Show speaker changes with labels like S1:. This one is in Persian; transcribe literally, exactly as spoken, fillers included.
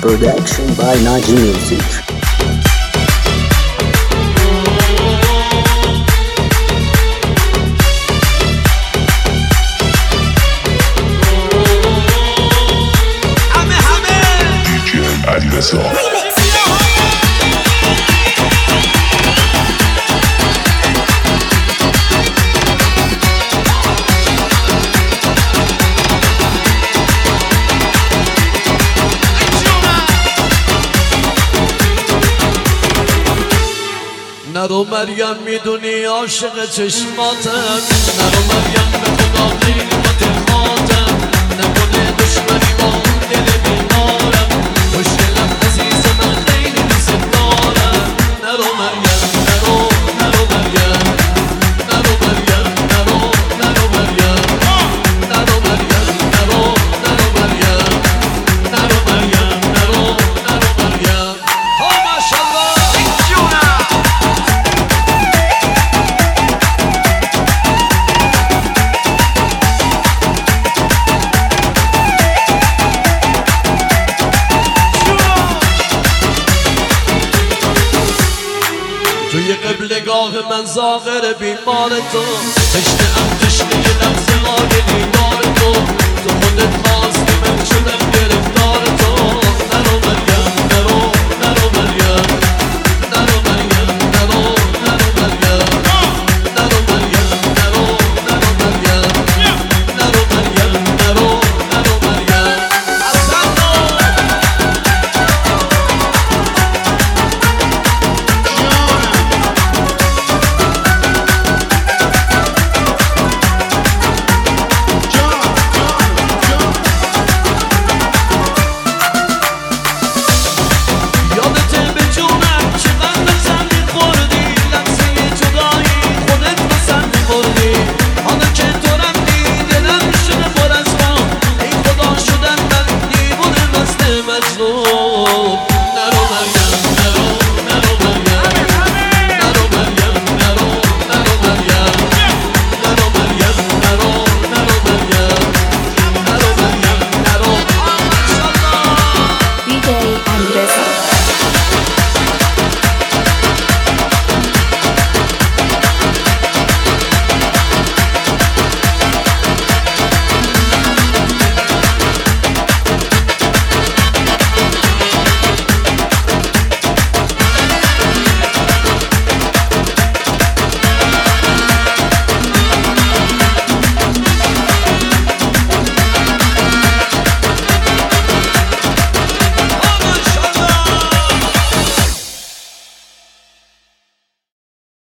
S1: Production by Naji Music.
S2: نرو مریم میدونی عاشق چشماتم، نرو مریم به خدا قیمت خاطم، نکنه دشمنی با اون دل بیمارم، خوشگلم عزیز من خیلی دوست دارم. نرو مریم نرو نرو مریم نرو مریم نرو نرو مریم نرو مریم نرو نرو مریم نرو مریم نرو نرو مریم. ها ماشاءالله توی قبلگاه من زاغر بیمار تو، تشنه ام تشنه یه لحظه های دیدار تو، تو خودت